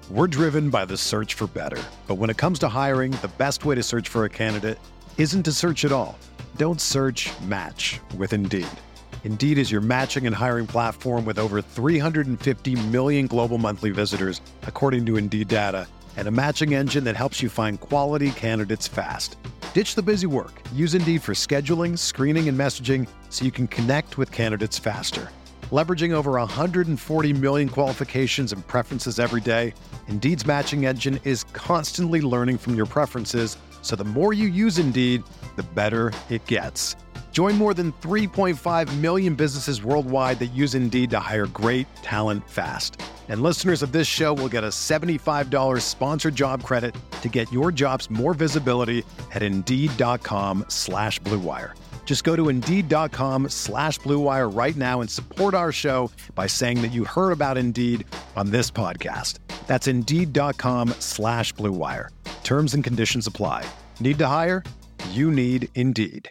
We're driven by the search for better. But when it comes to hiring, the best way to search for a candidate isn't to search at all. Don't search, match with Indeed. Indeed is your matching and hiring platform with over 350 million global monthly visitors, according to Indeed data, and a matching engine that helps you find quality candidates fast. Ditch the busy work. Use Indeed for scheduling, screening, and messaging so you can connect with candidates faster. Leveraging over 140 million qualifications and preferences every day, Indeed's matching engine is constantly learning from your preferences, so the more you use Indeed, the better it gets. Join more than 3.5 million businesses worldwide that use Indeed to hire great talent fast. And listeners of this show will get a $75 sponsored job credit to get your jobs more visibility at Indeed.com/Blue Wire. Just go to Indeed.com/Blue Wire right now and support our show by saying that you heard about Indeed on this podcast. That's Indeed.com/Blue Wire. Terms and conditions apply. Need to hire? You need Indeed.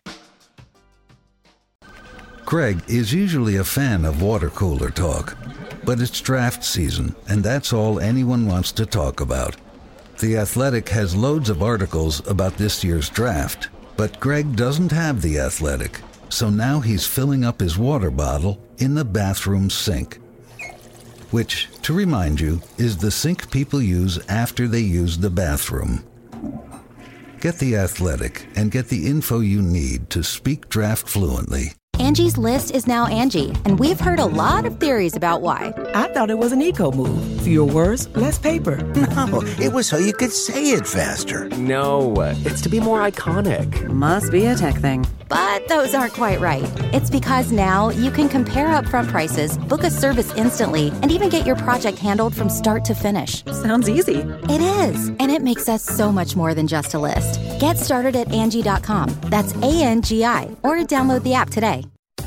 Craig is usually a fan of water cooler talk, but it's draft season, and that's all anyone wants to talk about. The Athletic has loads of articles about this year's draft, but Greg doesn't have The Athletic, so now he's filling up his water bottle in the bathroom sink. Which, to remind you, is the sink people use after they use the bathroom. Get The Athletic and get the info you need to speak draft fluently. Angie's List is now Angie, and we've heard a lot of theories about why. I thought it was an eco move. Fewer words, less paper. No, it was so you could say it faster. No, it's to be more iconic. Must be a tech thing. But those aren't quite right. It's because now you can compare upfront prices, book a service instantly, and even get your project handled from start to finish. Sounds easy. It is, and it makes us so much more than just a list. Get started at Angie.com. That's ANGI, or download the app today.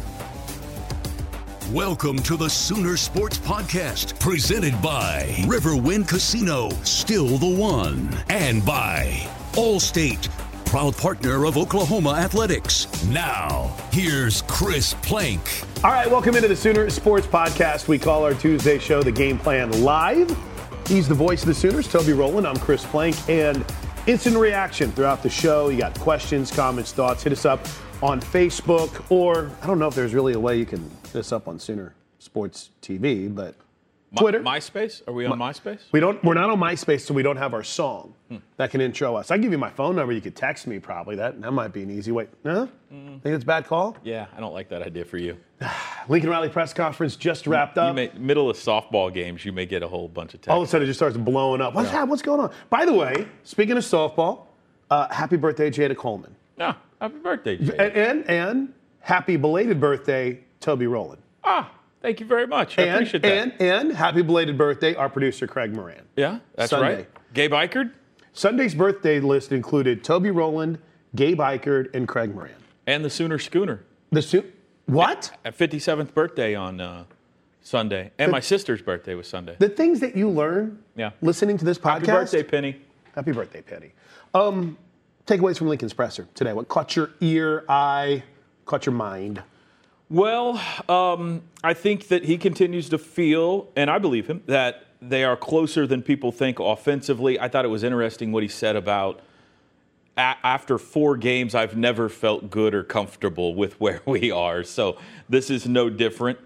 Welcome to the Sooner Sports Podcast, presented by Riverwind Casino, still the one, and by Allstate, proud partner of Oklahoma Athletics. Now, here's Chris Plank. All right, welcome into the Sooner Sports Podcast. We call our Tuesday show The Game Plan Live. He's the voice of the Sooners, Toby Rowland. I'm Chris Plank, and instant reaction throughout the show. You got questions, comments, thoughts. Hit us up on Facebook, or I don't know if there's really a way you can hit us up on Sooner Sports TV, but Twitter. MySpace? Are we on MySpace? We're not on MySpace, so we don't have our song that can intro us. I give you my phone number. You could text me probably. That might be an easy way. Huh? Think it's a bad call? Yeah, I don't like that idea for you. Lincoln Riley press conference just wrapped up. Middle of softball games, you may get a whole bunch of texts. All of a sudden, it just starts blowing up. What's going on? By the way, speaking of softball, happy birthday, Jada Coleman. Yeah, happy birthday, Jada. And happy belated birthday, Toby Rowland. Thank you very much. I appreciate that. And happy belated birthday, our producer, Craig Moran. Yeah, that's Sunday. right. Gabe Eichard? Sunday's birthday list included Toby Rowland, Gabe Eichard, and Craig Moran. And the Sooner Schooner. What? A 57th birthday on Sunday. And my sister's birthday was Sunday. The things that you learn listening to this podcast. Happy birthday, Penny. Happy birthday, Penny. Takeaways from Lincoln's presser today. What caught your ear, eye, caught your mind? Well, I think that he continues to feel, and I believe him, that they are closer than people think offensively. I thought it was interesting what he said about after 4 games, I've never felt good or comfortable with where we are. So this is no different.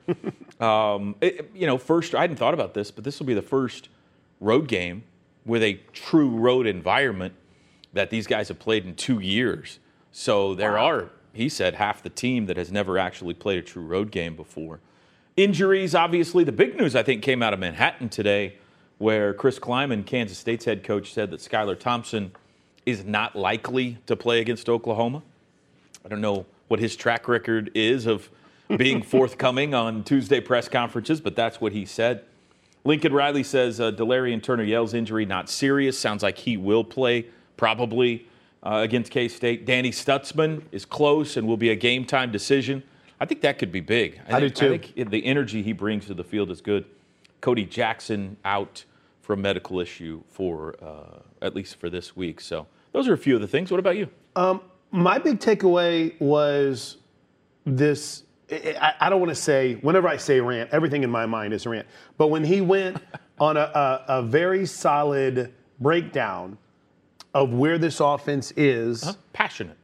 First, I hadn't thought about this, but this will be the first road game with a true road environment that these guys have played in 2 years. So there are, he said, half the team that has never actually played a true road game before. Injuries, obviously. The big news, I think, came out of Manhattan today, where Chris Kleiman, Kansas State's head coach, said that Skylar Thompson is not likely to play against Oklahoma. I don't know what his track record is of being forthcoming on Tuesday press conferences, but that's what he said. Lincoln Riley says Delarian Turner-Yell's injury not serious. Sounds like he will play probably against K-State. Danny Stutzman is close and will be a game-time decision. I think that could be big. I do too. I think the energy he brings to the field is good. Cody Jackson out for a medical issue for at least for this week. So those are a few of the things. What about you? My big takeaway was this. I don't want to say, whenever I say rant, everything in my mind is a rant. But when he went on a very solid breakdown of where this offense is. Passionate.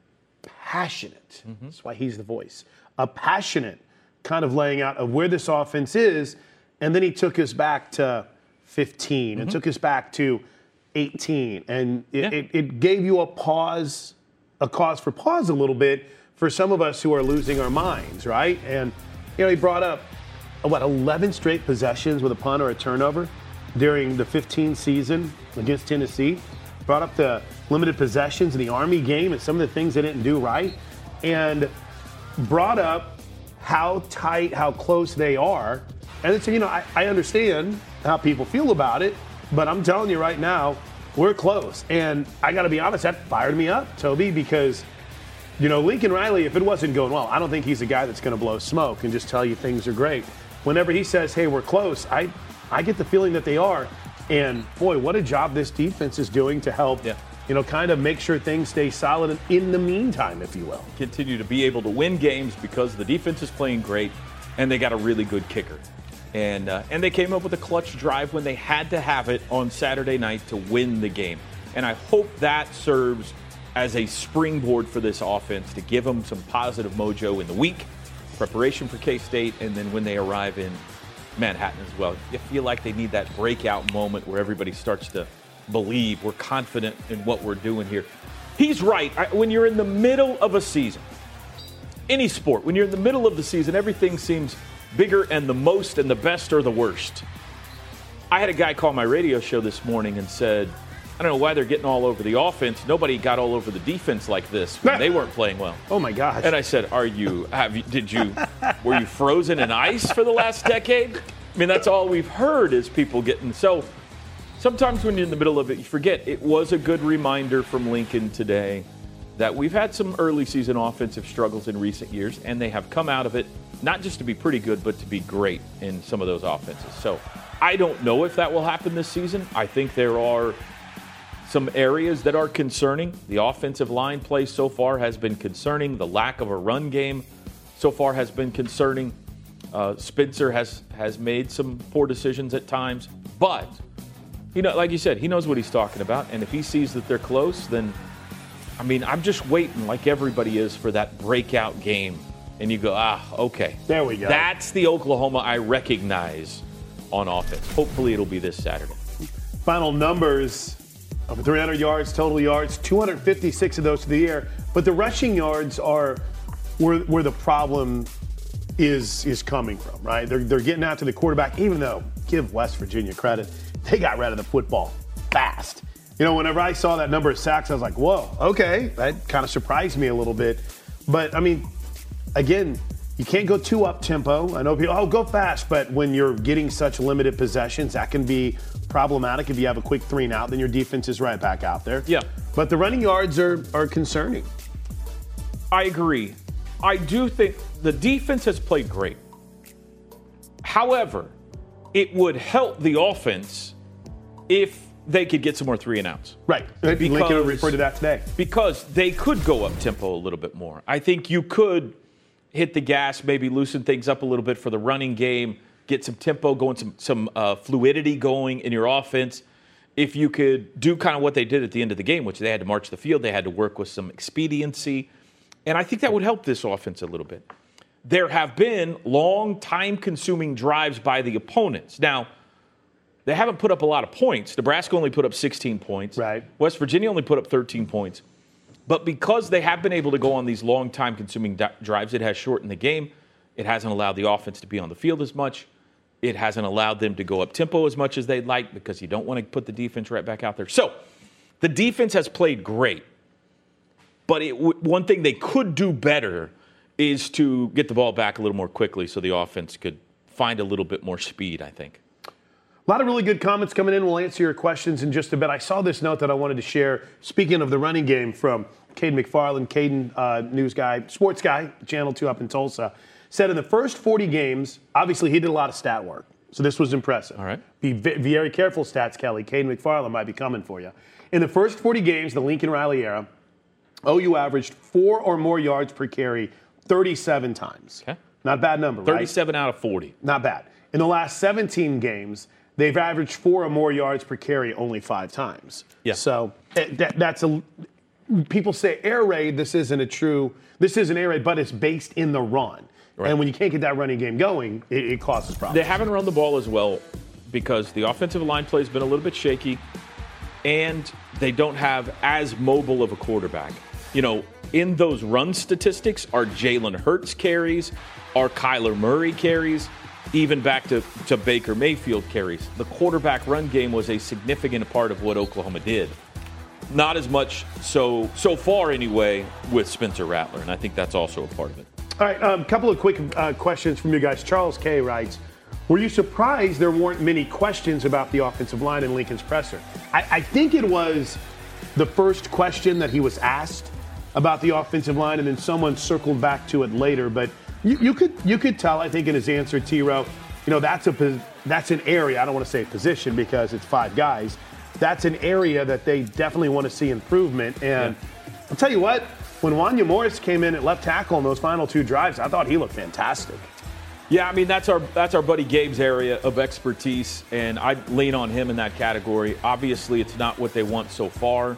That's why he's the voice. A passionate kind of laying out of where this offense is. And then he took us back to 15 and took us back to 18. And it gave you a cause for pause a little bit for some of us who are losing our minds, right? And, he brought up, 11 straight possessions with a punt or a turnover during the 15 season against Tennessee. Brought up the limited possessions in the Army game and some of the things they didn't do right. And brought up how tight, how close they are. And then said, I understand how people feel about it, but I'm telling you right now, we're close. And I got to be honest, that fired me up, Toby, because, Lincoln Riley, if it wasn't going well, I don't think he's a guy that's going to blow smoke and just tell you things are great. Whenever he says, hey, we're close, I get the feeling that they are. And, boy, what a job this defense is doing to help, kind of make sure things stay solid in the meantime, if you will. Continue to be able to win games because the defense is playing great and they got a really good kicker. And they came up with a clutch drive when they had to have it on Saturday night to win the game. And I hope that serves as a springboard for this offense to give them some positive mojo in the week, preparation for K-State, and then when they arrive in Manhattan as well. You feel like they need that breakout moment where everybody starts to believe we're confident in what we're doing here. He's right. When you're in the middle of a season, any sport, when you're in the middle of the season, everything seems bigger and the most and the best or the worst. I had a guy call my radio show this morning and said, I don't know why they're getting all over the offense. Nobody got all over the defense like this when they weren't playing well. Oh my gosh. And I said, were you frozen in ice for the last decade? I mean, that's all we've heard is people getting. So sometimes when you're in the middle of it, you forget. It was a good reminder from Lincoln today that we've had some early season offensive struggles in recent years, and they have come out of it not just to be pretty good, but to be great in some of those offenses. So I don't know if that will happen this season. I think there are some areas that are concerning. The offensive line play so far has been concerning. The lack of a run game so far has been concerning. Spencer has made some poor decisions at times. But, like you said, he knows what he's talking about. And if he sees that they're close, then, I'm just waiting like everybody is for that breakout game. And you go, okay. There we go. That's the Oklahoma I recognize on offense. Hopefully it'll be this Saturday. Final numbers. Over 300 yards, total yards, 256 of those to the air. But the rushing yards are where the problem is coming from, right? They're getting out to the quarterback, even though, give West Virginia credit, they got rid of the football fast. Whenever I saw that number of sacks, I was like, whoa, okay. That kind of surprised me a little bit. But, again, you can't go too up-tempo. I know people, go fast. But when you're getting such limited possessions, that can be problematic. If you have a quick 3-and-out, then your defense is right back out there. Yeah. But the running yards are concerning. I agree. I do think the defense has played great. However, it would help the offense if they could get some more 3-and-outs. Right. Lincoln referred to that today. Because they could go up-tempo a little bit more. I think you could hit the gas, maybe loosen things up a little bit for the running game, get some tempo going, some fluidity going in your offense. If you could do kind of what they did at the end of the game, which they had to march the field, they had to work with some expediency. And I think that would help this offense a little bit. There have been long, time-consuming drives by the opponents. Now, they haven't put up a lot of points. Nebraska only put up 16 points. Right. West Virginia only put up 13 points. But because they have been able to go on these long, time-consuming drives, it has shortened the game. It hasn't allowed the offense to be on the field as much. It hasn't allowed them to go up-tempo as much as they'd like because you don't want to put the defense right back out there. So the defense has played great. But one thing they could do better is to get the ball back a little more quickly so the offense could find a little bit more speed, I think. A lot of really good comments coming in. We'll answer your questions in just a bit. I saw this note that I wanted to share. Speaking of the running game from Caden McFarland, Caden, news guy, sports guy, Channel 2 up in Tulsa, said in the first 40 games, obviously he did a lot of stat work. So this was impressive. All right. Be very careful, Stats Kelly. Caden McFarland might be coming for you. In the first 40 games, the Lincoln Riley era, OU averaged 4 or more yards per carry 37 times. Okay. Not a bad number, 37 out of 40. Not bad. In the last 17 games, they've averaged 4 or more yards per carry only 5 times. Yeah. So that's people say air raid. This isn't air raid, but it's based in the run. Right. And when you can't get that running game going, it causes problems. They haven't run the ball as well because the offensive line play has been a little bit shaky, and they don't have as mobile of a quarterback. You know, in those run statistics are Jalen Hurts carries, are Kyler Murray carries, even back to Baker Mayfield carries. The quarterback run game was a significant part of what Oklahoma did. Not as much so far anyway with Spencer Rattler, and I think that's also a part of it. All right, a couple of quick questions from you guys. Charles K. writes, were you surprised there weren't many questions about the offensive line in Lincoln's presser? I think it was the first question that he was asked about the offensive line, and then someone circled back to it later. But you could tell, I think, in his answer, T-Row, you know, that's an area, I don't want to say position because it's 5 guys, that's an area that they definitely want to see improvement. And I'll tell you what, when Wanya Morris came in at left tackle in those final 2 drives, I thought he looked fantastic. Yeah, I mean, that's our buddy Gabe's area of expertise, and I'd lean on him in that category. Obviously, it's not what they want so far.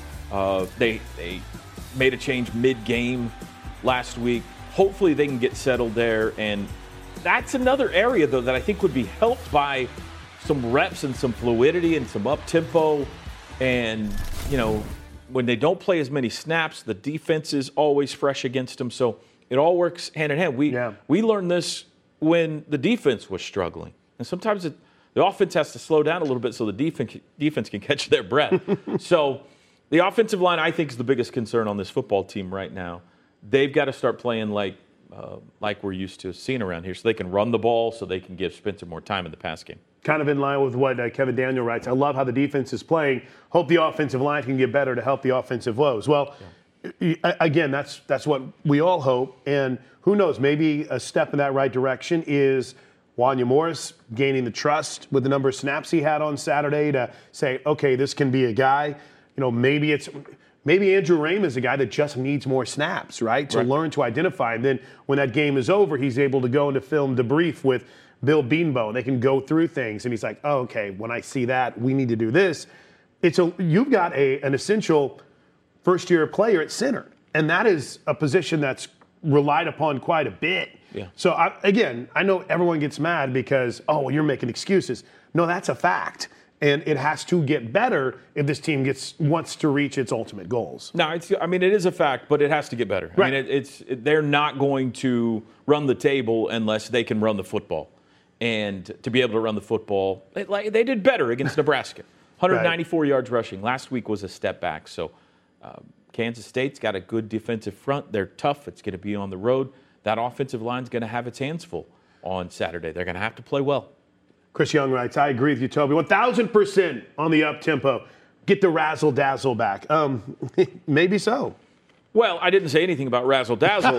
They made a change mid-game last week. Hopefully they can get settled there, and that's another area, though, that I think would be helped by some reps and some fluidity and some up-tempo. And, you know, when they don't play as many snaps, the defense is always fresh against them. So it all works hand in hand. We learned this when the defense was struggling. And sometimes the offense has to slow down a little bit so the defense can catch their breath. So the offensive line, I think, is the biggest concern on this football team right now. They've got to start playing like we're used to seeing around here so they can run the ball, so they can give Spencer more time in the pass game. Kind of in line with what Kevin Daniel writes. I love how the defense is playing. Hope the offensive line can get better to help the offensive woes. Well, again, that's what we all hope. And who knows, maybe a step in that right direction is Wanya Morris gaining the trust with the number of snaps he had on Saturday to say, okay, this can be a guy. You know, maybe Andrew Raym is a guy that just needs more snaps, right? To learn to identify. And then when that game is over, he's able to go into film debrief with Bill Beanbo. They can go through things, and he's like, oh, okay, when I see that, we need to do this. You've got an essential first-year player at center, and that is a position that's relied upon quite a bit. Yeah. So, I know everyone gets mad because, oh, well, you're making excuses. No, that's a fact. And it has to get better if this team wants to reach its ultimate goals. No, it is a fact, but it has to get better. Right. I mean, they're not going to run the table unless they can run the football. And to be able to run the football, they did better against Nebraska. 194 yards rushing. Last week was a step back. So Kansas State's got a good defensive front. They're tough. It's going to be on the road. That offensive line's going to have its hands full on Saturday. They're going to have to play well. Chris Young writes, I agree with you, Toby. 1,000% on the up-tempo. Get the razzle-dazzle back. Maybe so. Well, I didn't say anything about razzle-dazzle.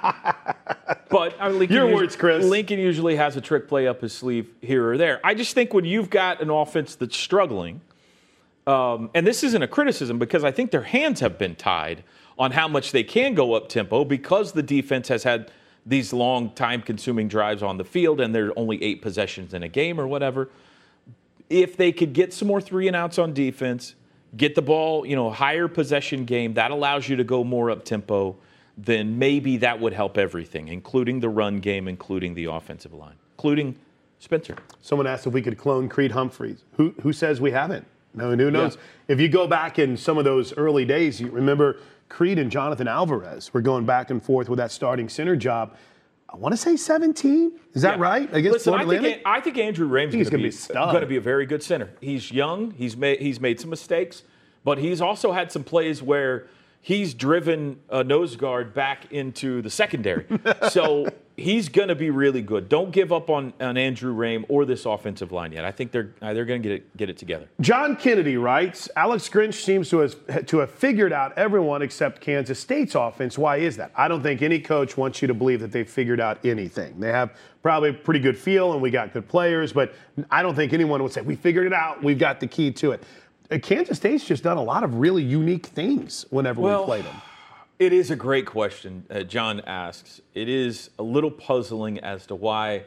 But Lincoln usually has a trick play up his sleeve here or there. I just think when you've got an offense that's struggling, and this isn't a criticism because I think their hands have been tied on how much they can go up-tempo because the defense has had these long time-consuming drives on the field and there are only 8 possessions in a game or whatever. If they could get some more 3-and-outs on defense, get the ball, higher possession game, that allows you to go more up-tempo, then maybe that would help everything, including the run game, including the offensive line, including Spencer. Someone asked if we could clone Creed Humphreys. Who says we haven't? No, who knows? Yeah. If you go back in some of those early days, you remember Creed and Jonathan Alvarez were going back and forth with that starting center job. I want to say 17. Is that right? Listen, I think Andrew Raym's going to be a very good center. He's young. He's made some mistakes, but he's also had some plays where he's driven a nose guard back into the secondary. So he's going to be really good. Don't give up on Andrew Raym or this offensive line yet. I think they're going to get it together. John Kennedy writes, Alex Grinch seems to have figured out everyone except Kansas State's offense. Why is that? I don't think any coach wants you to believe that they've figured out anything. They have probably a pretty good feel and we got good players, but I don't think anyone would say, we figured it out, we've got the key to it. Kansas State's just done a lot of really unique things whenever we played them. It is a great question John asks. It is a little puzzling as to why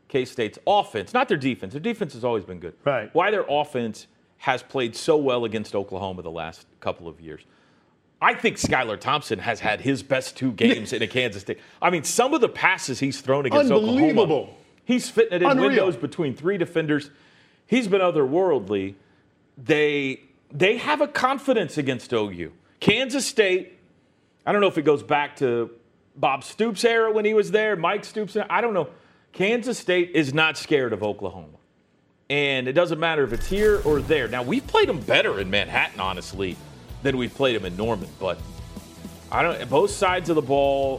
K-State's offense, not their defense. Their defense has always been good. Right. Why their offense has played so well against Oklahoma the last couple of years. I think Skylar Thompson has had his best 2 games in a Kansas State. I mean, some of the passes he's thrown against Oklahoma, he's fitting it in windows between 3 defenders. He's been otherworldly. They have a confidence against OU. Kansas State, I don't know if it goes back to Bob Stoops' era when he was there, Mike Stoops' era, I don't know. Kansas State is not scared of Oklahoma. And it doesn't matter if it's here or there. Now, we've played them better in Manhattan, honestly, than we've played them in Norman. But both sides of the ball,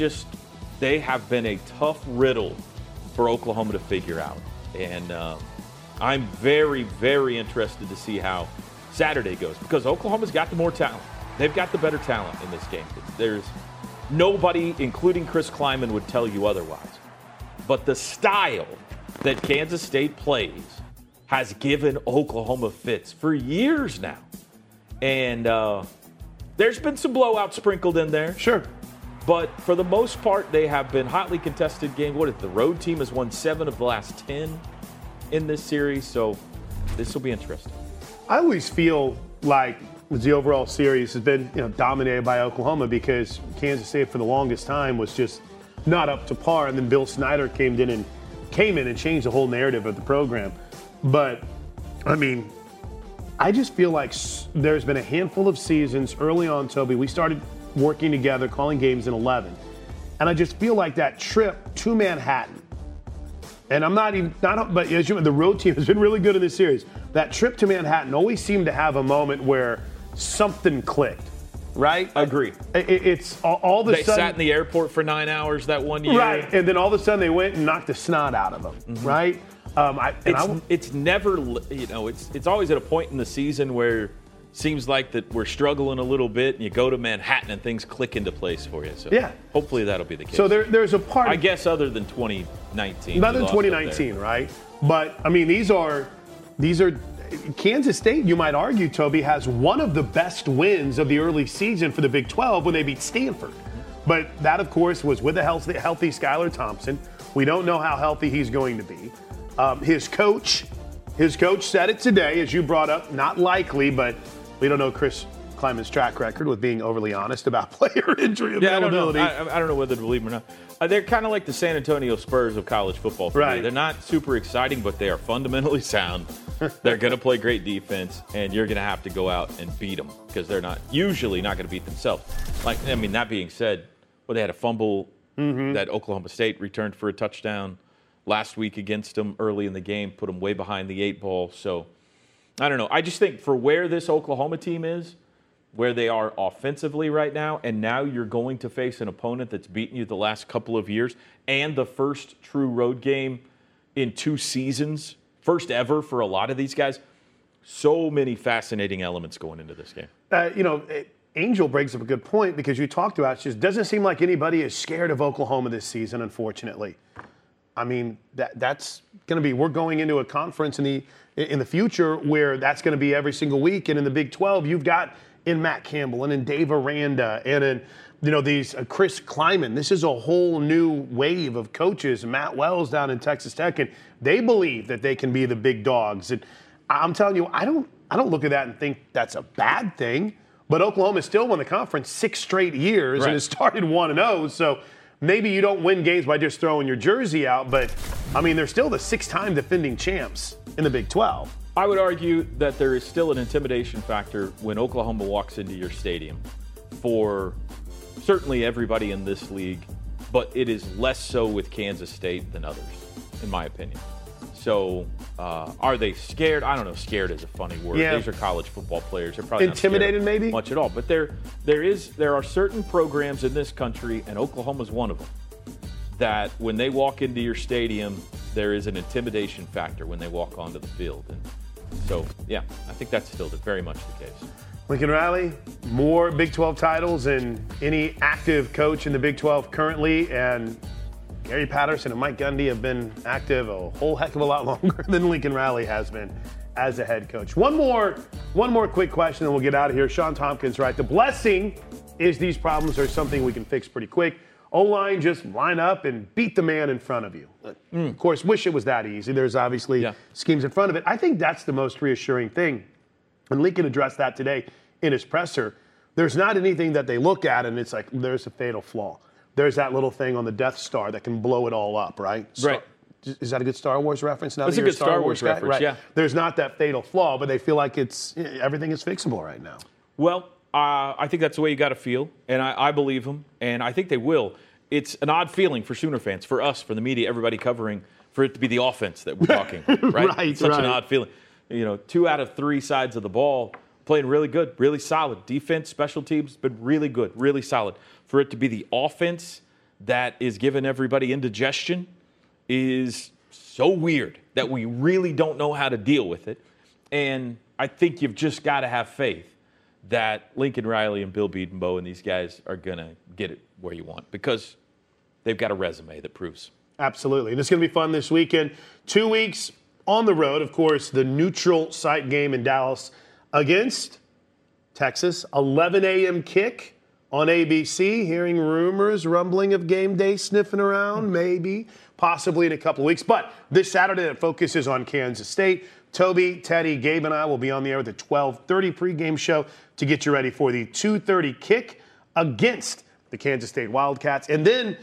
they have been a tough riddle for Oklahoma to figure out. And I'm very, very interested to see how Saturday goes because Oklahoma's got the more talent. They've got the better talent in this game. There's nobody, including Chris Kleiman, would tell you otherwise. But the style that Kansas State plays has given Oklahoma fits for years now. And there's been some blowouts sprinkled in there. Sure. But for the most part, they have been hotly contested games. The road team has won 7 of the last 10 in this series, so this will be interesting. I always feel like the overall series has been dominated by Oklahoma because Kansas State for the longest time was just not up to par, and then Bill Snyder came in and changed the whole narrative of the program. But, I mean, I just feel like there's been a handful of seasons early on, Toby. We started working together, calling games in 11. And I just feel like that trip to Manhattan, and but as the road team has been really good in this series. That trip to Manhattan always seemed to have a moment where something clicked. Right? Agree. It's all of a sudden. They sat in the airport for 9 hours that one year. Right. And then all of a sudden they went and knocked the snot out of them. Mm-hmm. Right? It's never, it's always at a point in the season where it seems like that we're struggling a little bit and you go to Manhattan and things click into place for you. So hopefully that'll be the case. So there's a part. I guess other than 2019. Other than 2019, right? But, I mean, these are Kansas State, you might argue, Toby, has one of the best wins of the early season for the Big 12 when they beat Stanford. But that, of course, was with a healthy Skylar Thompson. We don't know how healthy he's going to be. His coach said it today, as you brought up, not likely, but we don't know Chris Kleiman's track record with being overly honest about player injury availability. I don't know whether to believe him or not. They're kind of like the San Antonio Spurs of college football for me. They're not super exciting, but they are fundamentally sound. They're going to play great defense, and you're going to have to go out and beat them because they're usually not going to beat themselves. That being said, they had a fumble that Oklahoma State returned for a touchdown last week against them early in the game, put them way behind the 8 ball. So, I don't know. I just think for where this Oklahoma team is, where they are offensively right now, and now you're going to face an opponent that's beaten you the last couple of years, and the first true road game in 2 seasons, first ever for a lot of these guys. So many fascinating elements going into this game. Angel brings up a good point because you talked about it just doesn't seem like anybody is scared of Oklahoma this season, unfortunately. I mean, that's going to be – we're going into a conference in the future where that's going to be every single week. And in the Big 12, you've got in Matt Campbell and in Dave Aranda and in, these Chris Kleiman. This is a whole new wave of coaches. Matt Wells down in Texas Tech, and they believe that they can be the big dogs. And I'm telling you, I don't look at that and think that's a bad thing. But Oklahoma still won the conference 6 straight years and has started 1-0. So maybe you don't win games by just throwing your jersey out, but, I mean, they're still the 6-time defending champs in the Big 12. I would argue that there is still an intimidation factor when Oklahoma walks into your stadium for certainly everybody in this league, but it is less so with Kansas State than others, in my opinion. So are they scared? I don't know. Scared is a funny word. Yeah. These are college football players. They're probably intimidated, not maybe much at all. But there are certain programs in this country, and Oklahoma's one of them, that when they walk into your stadium, there is an intimidation factor when they walk onto the field. And so, yeah, I think that's still very much the case. Lincoln Riley, more Big 12 titles than any active coach in the Big 12 currently, and Gary Patterson and Mike Gundy have been active a whole heck of a lot longer than Lincoln Riley has been as a head coach. One more quick question, and we'll get out of here. Sean Tompkins, right? The blessing is these problems are something we can fix pretty quick. O-line just line up and beat the man in front of you. Of course, wish it was that easy. There's obviously schemes in front of it. I think that's the most reassuring thing. And Lincoln addressed that today in his presser. There's not anything that they look at and it's like, there's a fatal flaw. There's that little thing on the Death Star that can blow it all up, right? Right. Is that a good Star Wars reference? Now That's a good Star Wars reference, right. yeah. There's not that fatal flaw, but they feel like everything is fixable right now. Well, I think that's the way you got to feel, and I believe them, and I think they will. It's an odd feeling for Sooner fans, for us, for the media, everybody covering, for it to be the offense that we're talking, right? Right, it's such right. an odd feeling. 2 out of 3 sides of the ball playing really good, really solid. Defense, special teams, been really good, really solid. For it to be the offense that is giving everybody indigestion is so weird that we really don't know how to deal with it. And I think you've just got to have faith that Lincoln Riley and Bill Bedenbaugh and these guys are going to get it where you want because they've got a resume that proves. Absolutely. And it's going to be fun this weekend. 2 weeks on the road, of course, the neutral site game in Dallas against Texas. 11 a.m. kick on ABC. Hearing rumors, rumbling of game day sniffing around, maybe, possibly in a couple of weeks. But this Saturday, it focuses on Kansas State. Toby, Teddy, Gabe, and I will be on the air with the 12:30 pregame show to get you ready for the 2:30 kick against the Kansas State Wildcats. And then,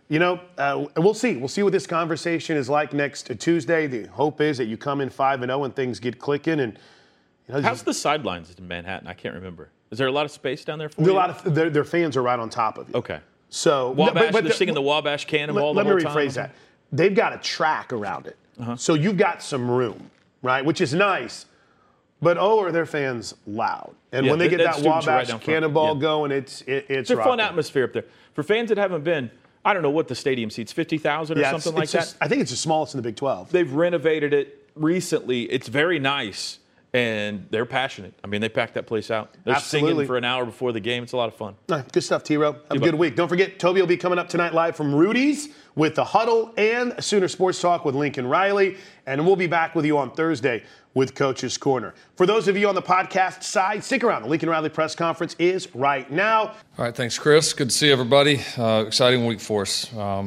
we'll see. We'll see what this conversation is like next Tuesday. The hope is that you come in 5-0 and things get clicking. And how's the sidelines in Manhattan? I can't remember. Is there a lot of space down there for you? A lot of their fans are right on top of you. Okay. So Wabash, they're singing the Wabash Cannonball the whole time. Let me rephrase that. They've got a track around it. So you've got some room, right, which is nice. But, are their fans loud? And when they get that Wabash Cannonball going, it's a fun atmosphere up there. For fans that haven't been, I don't know what the stadium seats, 50,000 or something like that? I think it's the smallest in the Big 12. They've renovated it recently. It's very nice. And they're passionate. I mean, they packed that place out. They're singing for an hour before the game. It's a lot of fun. Good stuff, T-Row. Have a good week. Don't forget, Toby will be coming up tonight live from Rudy's with The Huddle and Sooner Sports Talk with Lincoln Riley. And we'll be back with you on Thursday with Coach's Corner. For those of you on the podcast side, stick around. The Lincoln Riley press conference is right now. All right, thanks, Chris. Good to see everybody. Exciting week for us.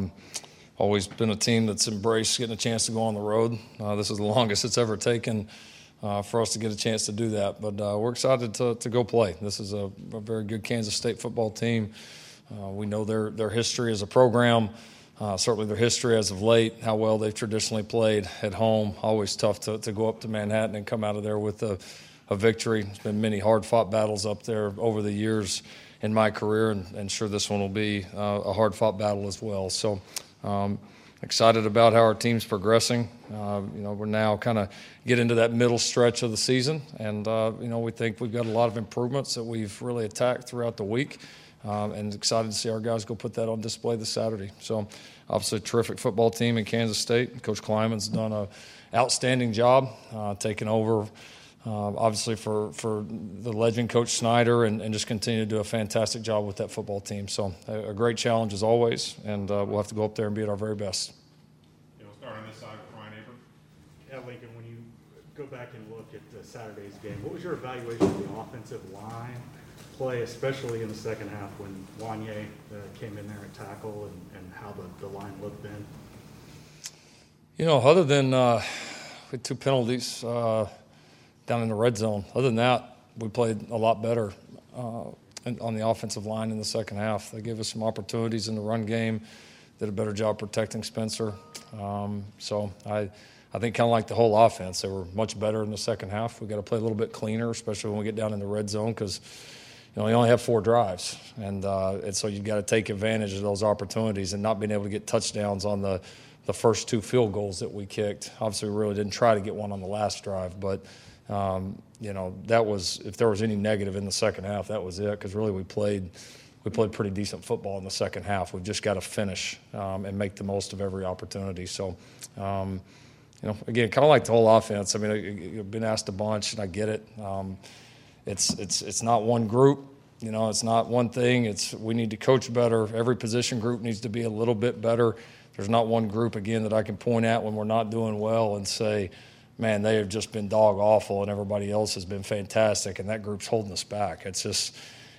Always been a team that's embraced getting a chance to go on the road. This is the longest it's ever taken for us to get a chance to do that. But we're excited to go play. This is a very good Kansas State football team. We know their history as a program, certainly their history as of late, how well they've traditionally played at home. Always tough to go up to Manhattan and come out of there with a victory. There's been many hard-fought battles up there over the years in my career, and sure this one will be a hard-fought battle as well. So excited about how our team's progressing. We're now kind of get into that middle stretch of the season, and we think we've got a lot of improvements that we've really attacked throughout the week, and excited to see our guys go put that on display this Saturday. So obviously a terrific football team in Kansas State. Coach Kleiman's done an outstanding job taking over, obviously for the legend Coach Snyder, and just continue to do a fantastic job with that football team. So a great challenge as always, and we'll have to go up there and be at our very best. We'll start on this side with Ryan Aber. Yeah, Lincoln, when you go back and look at Saturday's game, what was your evaluation of the offensive line play, especially in the second half when Wanye came in there at tackle, and how the line looked then? Other than with 2 penalties down in the red zone, other than that, we played a lot better on the offensive line in the second half. They gave us some opportunities in the run game, did a better job protecting Spencer. So I think kind of like the whole offense, they were much better in the second half. We got to play a little bit cleaner, especially when we get down in the red zone, because you only have 4 drives, and so you got to take advantage of those opportunities, and not being able to get touchdowns on the first 2 field goals that we kicked. Obviously, we really didn't try to get one on the last drive, but that was, if there was any negative in the second half, that was it, because really we played pretty decent football in the second half. We've just got to finish and make the most of every opportunity. So, again, kind of like the whole offense. I mean, you've been asked a bunch, and I get it. It's not one group. It's not one thing. We need to coach better. Every position group needs to be a little bit better. There's not one group, again, that I can point at when we're not doing well and say, man, they have just been dog awful and everybody else has been fantastic, and that group's holding us back. It's just,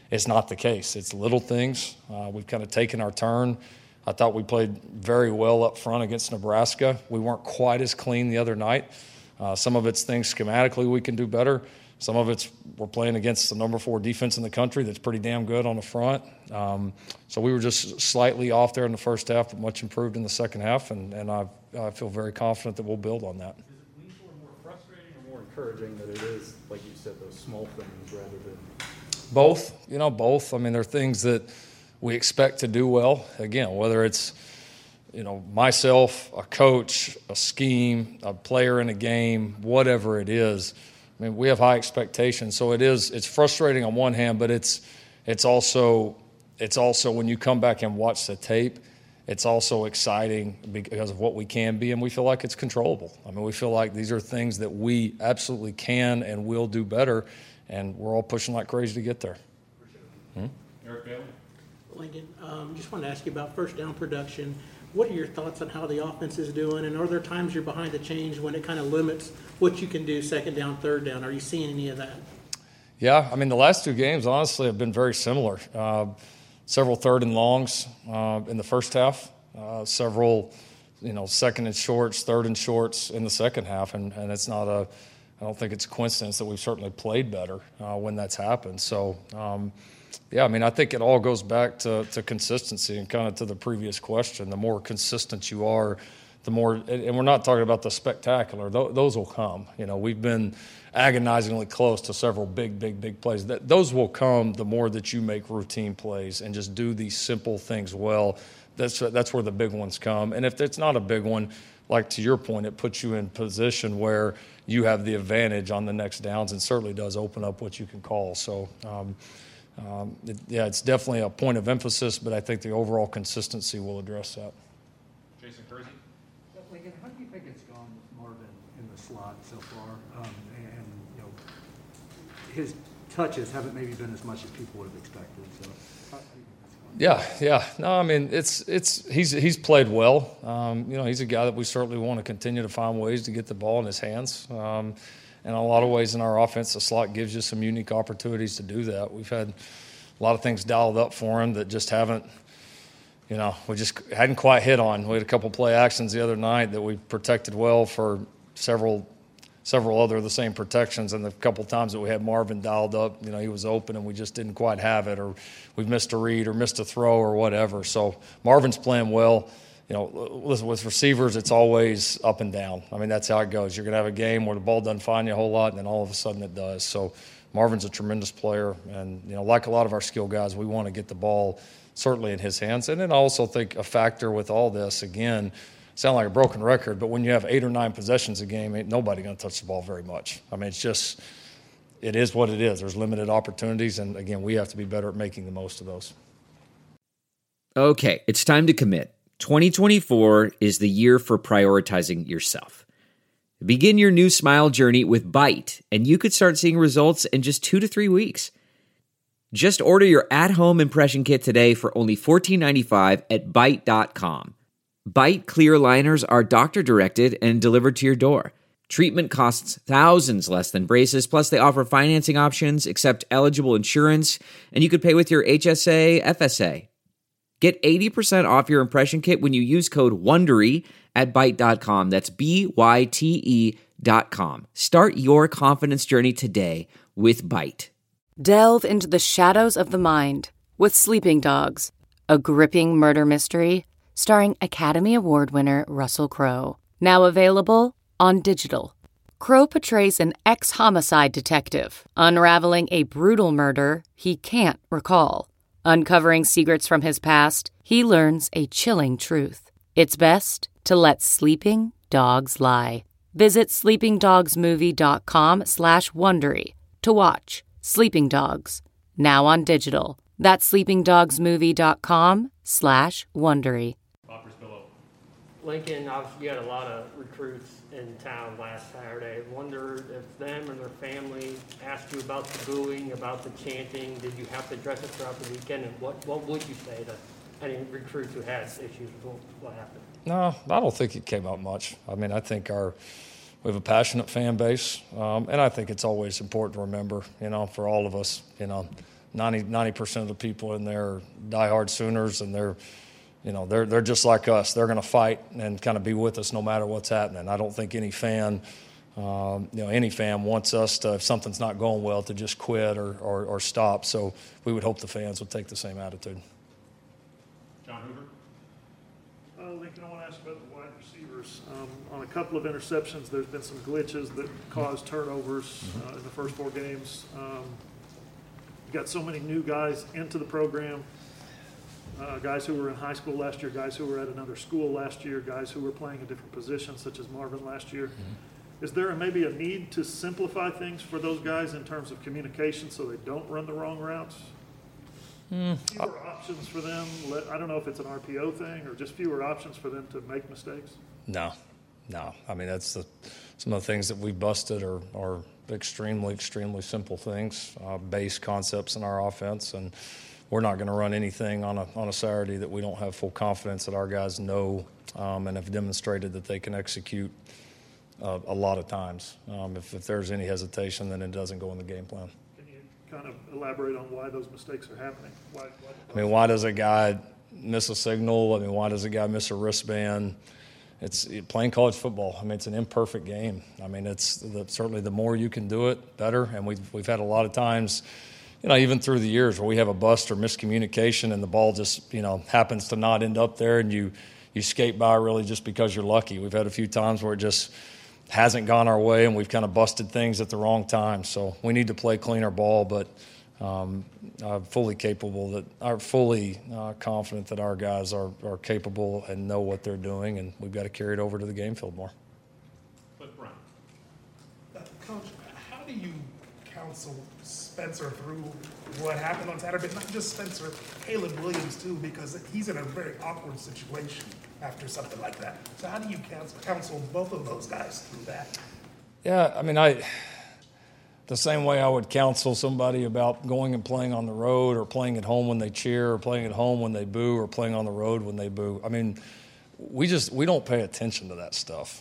it's not the case. It's little things. We've kind of taken our turn. I thought we played very well up front against Nebraska. We weren't quite as clean the other night. Some of it's things schematically we can do better. Some of it's we're playing against the number 4 defense in the country that's pretty damn good on the front. So we were just slightly off there in the first half, but much improved in the second half, and I feel very confident that we'll build on that. Is it lean toward more frustrating or more encouraging that it is, like you said, those small things rather than? Both. Both. I mean, there are things that we expect to do well. Again, whether it's, myself, a coach, a scheme, a player in a game, whatever it is. I mean, we have high expectations. So it's frustrating on one hand, but it's also when you come back and watch the tape, it's also exciting because of what we can be, and we feel like it's controllable. I mean, we feel like these are things that we absolutely can and will do better, and we're all pushing like crazy to get there. Eric Bailey. Lincoln, just wanted to ask you about first down production. What are your thoughts on how the offense is doing, and are there times you're behind the change when it kind of limits what you can do second down, third down? Are you seeing any of that? Yeah, I mean, the last 2 games, honestly, have been very similar. Several third and longs in the first half, several, second and shorts, third and shorts in the second half, and it's not I don't think it's a coincidence that we've certainly played better when that's happened. So, yeah, I mean, I think it all goes back to consistency and kind of to the previous question. The more consistent you are, the more, and we're not talking about the spectacular. Those will come. We've been agonizingly close to several big plays. Those will come the more that you make routine plays and just do these simple things well. That's where the big ones come. And if it's not a big one, like to your point, it puts you in position where you have the advantage on the next downs and certainly does open up what you can call. So, it's definitely a point of emphasis, but I think the overall consistency will address that. Jason Kersey. Lincoln, how do you think it's gone with Marvin in the slot so far? His touches haven't maybe been as much as people would have expected. So, how do you think that's gone? Yeah. No, I mean, he's played well. He's a guy that we certainly want to continue to find ways to get the ball in his hands. In a lot of ways in our offense, the slot gives you some unique opportunities to do that. We've had a lot of things dialed up for him that just haven't, we just hadn't quite hit on. We had a couple play actions the other night that we protected well for several other of the same protections, and the couple times that we had Marvin dialed up, he was open and we just didn't quite have it, or we missed a read or missed a throw or whatever. So Marvin's playing well. Listen, with receivers, it's always up and down. I mean, that's how it goes. You're going to have a game where the ball doesn't find you a whole lot, and then all of a sudden it does. So Marvin's a tremendous player, and, like a lot of our skill guys, we want to get the ball certainly in his hands. And then I also think a factor with all this, again, sound like a broken record, but when you have 8 or 9 possessions a game, ain't nobody going to touch the ball very much. I mean, it is what it is. There's limited opportunities, and, again, we have to be better at making the most of those. Okay, it's time to commit. 2024 is the year for prioritizing yourself. Begin your new smile journey with Byte, and you could start seeing results in just 2 to 3 weeks. Just order your at-home impression kit today for only $14.95 at Byte.com. Byte clear liners are doctor-directed and delivered to your door. Treatment costs thousands less than braces, plus they offer financing options, accept eligible insurance, and you could pay with your HSA, FSA. Get 80% off your impression kit when you use code WONDERY at Byte.com. That's BYTE.com. Start your confidence journey today with Byte. Delve into the shadows of the mind with Sleeping Dogs, a gripping murder mystery starring Academy Award winner Russell Crowe. Now available on digital. Crowe portrays an ex-homicide detective unraveling a brutal murder he can't recall. Uncovering secrets from his past, he learns a chilling truth. It's best to let sleeping dogs lie. Visit sleepingdogsmovie.com/Wondery to watch Sleeping Dogs, now on digital. That's sleepingdogsmovie.com/Wondery. Lincoln, obviously you had a lot of recruits in town last Saturday. I wonder if them and their family asked you about the booing, about the chanting. Did you have to address it throughout the weekend? And what would you say to any recruits who had issues with what happened? No, I don't think it came out much. I mean, I think we have a passionate fan base, and I think it's always important to remember, for all of us, 90% of the people in there are diehard Sooners, and they're just like us. They're going to fight and kind of be with us no matter what's happening. I don't think any fan wants us to, if something's not going well, to just quit or stop. So we would hope the fans would take the same attitude. John Hoover. Lincoln, I want to ask about the wide receivers. On a couple of interceptions, there's been some glitches that caused turnovers in the first 4 games. You've got so many new guys into the program, guys who were in high school last year, guys who were at another school last year, guys who were playing a different position, such as Marvin last year. Is there maybe a need to simplify things for those guys in terms of communication so they don't run the wrong routes? Fewer options for them. I don't know if it's an RPO thing or just fewer options for them to make mistakes. No. I mean, that's some of the things that we busted are extremely simple things, base concepts in our offense, and we're not going to run anything on a Saturday that we don't have full confidence that our guys know and have demonstrated that they can execute a lot of times. If there's any hesitation, then it doesn't go in the game plan. Kind of elaborate on why those mistakes are happening. Why does a guy miss a signal? Why does a guy miss a wristband? It's playing college football. It's an imperfect game. It's certainly the more you can do it, better. And we've had a lot of times, even through the years, where we have a bust or miscommunication, and the ball just happens to not end up there, and you skate by really just because you're lucky. We've had a few times where it just hasn't gone our way, and we've kind of busted things at the wrong time. So we need to play cleaner ball, but fully confident that our guys are capable and know what they're doing, and we've got to carry it over to the game field more. Coach, how do you counsel Spencer through what happened on Saturday? Not just Spencer, Caleb Williams too, because he's in a very awkward situation after something like that. So how do you counsel both of those guys through that? Yeah, the same way I would counsel somebody about going and playing on the road, or playing at home when they cheer, or playing at home when they boo, or playing on the road when they boo. We don't pay attention to that stuff.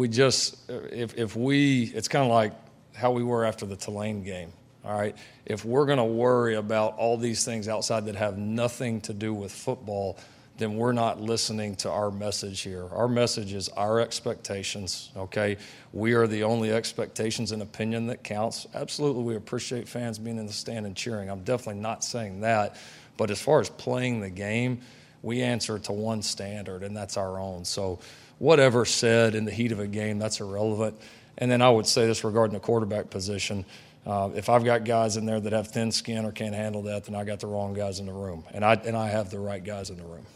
It's kind of like how we were after the Tulane game. All right, if we're going to worry about all these things outside that have nothing to do with football, then we're not listening to our message here. Our message is our expectations, okay? We are the only expectations and opinion that counts. Absolutely, we appreciate fans being in the stand and cheering. I'm definitely not saying that. But as far as playing the game, we answer to one standard, and that's our own. So whatever's said in the heat of a game, that's irrelevant. And then I would say this regarding the quarterback position. If I've got guys in there that have thin skin or can't handle that, then I got the wrong guys in the room. And I have the right guys in the room.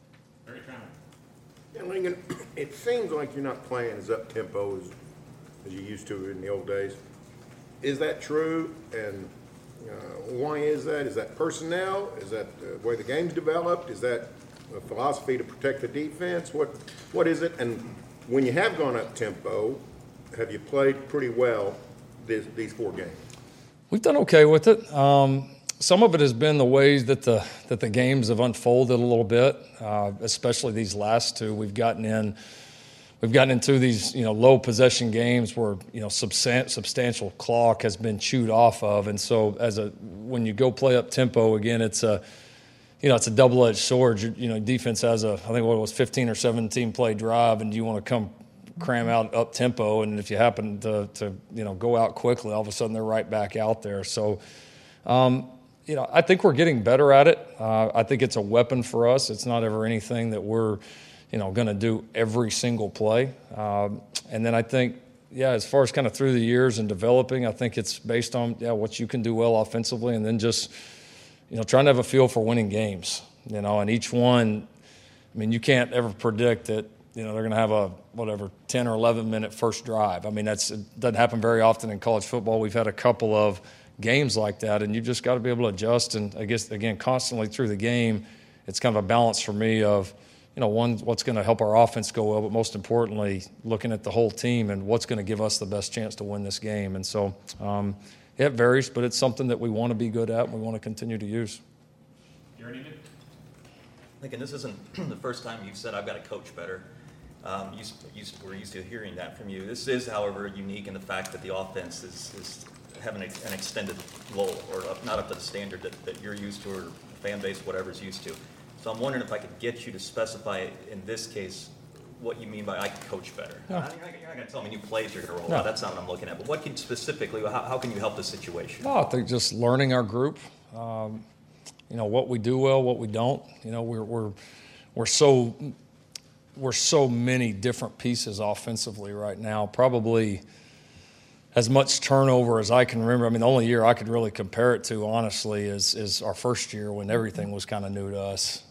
Yeah, Lincoln, it seems like you're not playing as up-tempo as you used to in the old days. Is that true? And why is that? Is that personnel? Is that the way the game's developed? Is that a philosophy to protect the defense? What is it? And when you have gone up-tempo, have you played pretty well these 4 games? We've done okay with it. Some of it has been the ways that the games have unfolded a little bit, especially these last 2. We've gotten into these low possession games where substantial clock has been chewed off of, and so when you go play up tempo again, it's a double-edged sword. Defense has I think what it was 15 or 17 play drive, and you want to come cram out up tempo, and if you happen to go out quickly, all of a sudden they're right back out there. So. I think we're getting better at it. I think it's a weapon for us. It's not ever anything that we're, going to do every single play. And then I think, as far as kind of through the years and developing, I think it's based on, what you can do well offensively, and then just, trying to have a feel for winning games, and each one, you can't ever predict that, they're going to have a 10 or 11 minute first drive. It doesn't happen very often in college football. We've had a couple of games like that, and you've just got to be able to adjust. And I guess, again, constantly through the game, it's kind of a balance for me of, one, what's going to help our offense go well, but most importantly, looking at the whole team and what's going to give us the best chance to win this game. And so it varies, but it's something that we want to be good at and we want to continue to use. Lincoln, this isn't the first time you've said I've got to coach better. We're used to hearing that from you. This is, however, unique in the fact that the offense having an extended lull or not up to the standard that you're used to or the fan base, whatever's used to. So I'm wondering if I could get you to specify in this case what you mean by I can coach better. No. You're not going to tell me new plays you're going to roll No. out. That's not what I'm looking at. But what can specifically, how can you help the situation? No, I think just learning our group, what we do well, what we don't. We're so many different pieces offensively right now. Probably as much turnover as I can remember. I mean, the only year I could really compare it to, honestly, is our first year when everything was kind of new to us.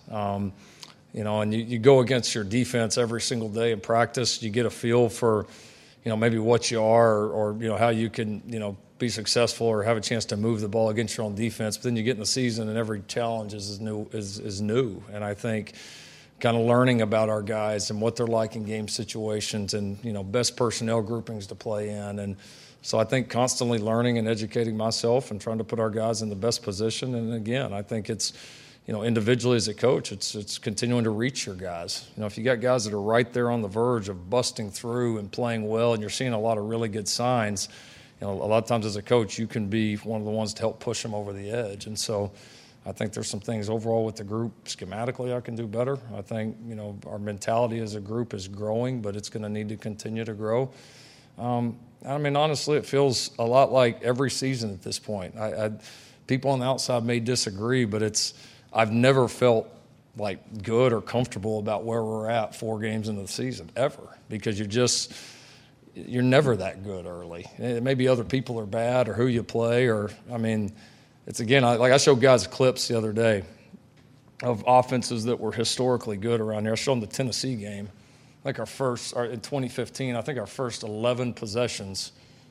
And you go against your defense every single day in practice. You get a feel for, maybe what you are or how you can, be successful or have a chance to move the ball against your own defense. But then you get in the season and every challenge is new. And I think kind of learning about our guys and what they're like in game situations and, best personnel groupings to play in. And so I think constantly learning and educating myself and trying to put our guys in the best position. And again, I think it's, individually as a coach, it's continuing to reach your guys. If you got guys that are right there on the verge of busting through and playing well and you're seeing a lot of really good signs, a lot of times as a coach, you can be one of the ones to help push them over the edge. And so I think there's some things overall with the group schematically I can do better. I think, our mentality as a group is growing, but it's going to need to continue to grow. Honestly, it feels a lot like every season at this point. People on the outside may disagree, but I've never felt like good or comfortable about where we're at 4 games into the season, ever, because you're never that good early. Maybe other people are bad or who you play it's again, I showed guys clips the other day of offenses that were historically good around here. I showed them the Tennessee game. In 2015, I think our first 11 possessions,